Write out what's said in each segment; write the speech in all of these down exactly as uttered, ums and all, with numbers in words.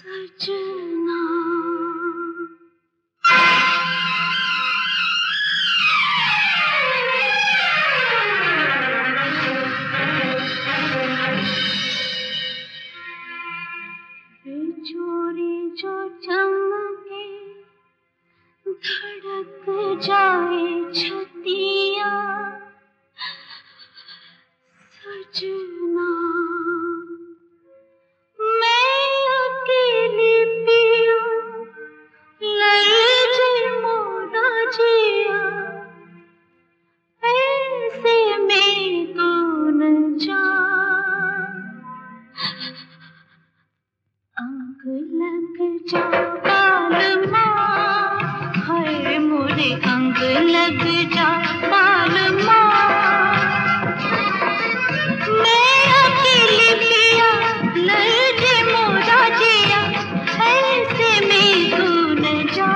सजना चोरी जो चमके धड़क जाए छतिया सजना मैं अकेली पिया लर्जे मोरा जिया ऐसे में तो न जा अंग लग जा बालमा हाय मोरे अंग लग जा बालमा मैं अकेली पिया लर्जे मोरा जिया ऐसे में तू न जा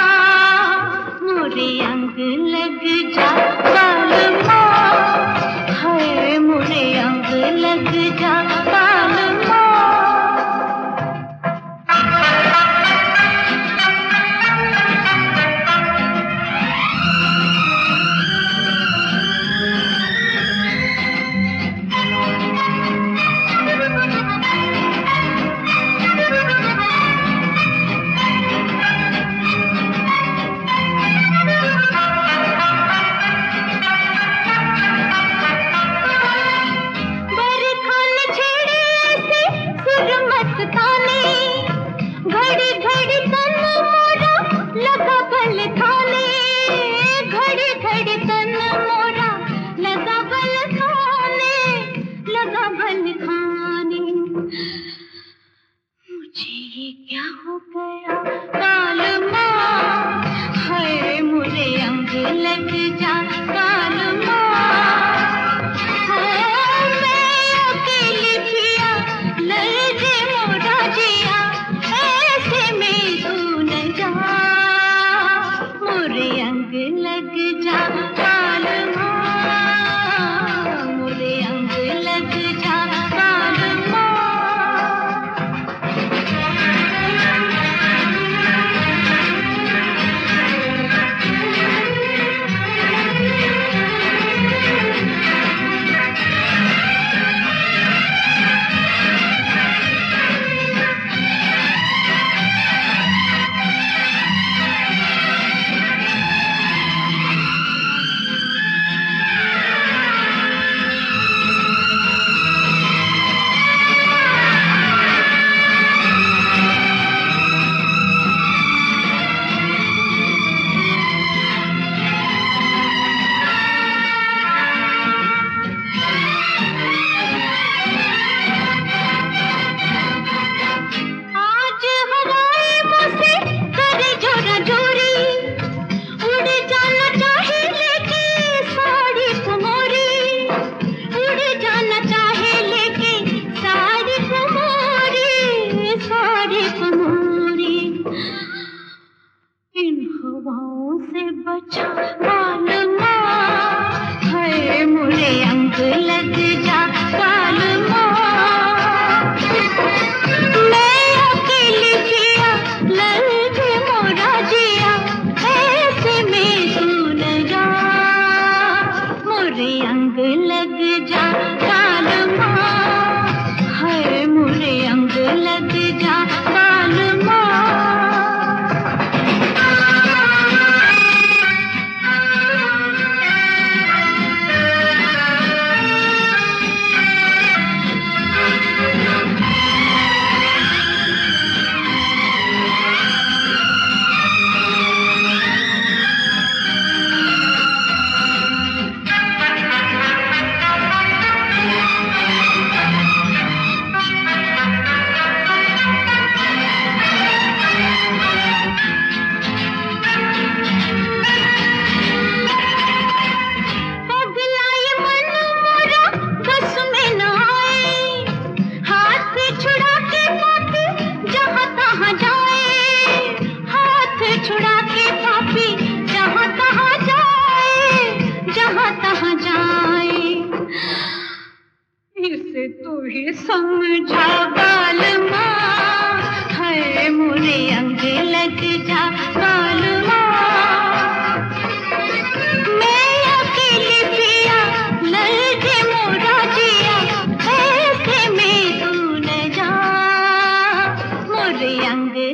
मोरे अंग लग जा बालमा हाय मोरे अंग लग जा बालमा घड़ी घड़ी तन मोरा लगा बल थाने घड़ी घड़ी तन मोरा लगा बल थाने लगा बल खाने मुझे ये क्या हो गया बालमा हाय मुझे अंग लग जा बालमा मैं अकेली पिया लर्जे मोरा जिया मोरे अंग लग जा बालमा मोरे अंग लग जा बालमा से बचा बालमा हाय मोरे अंग लग जा बालमा मैं अकेली पिया लर्जे मोरा जिया ऐसे में तू न जा मोरे अंग लग जा बालमा हाय मोरे अंग लग जा बालमा तू ही समझा बालमा है देख जा मालूमा मैं अकेली पिया ललचे मोरा जिया ऐसे में तू न जा मोरे अंग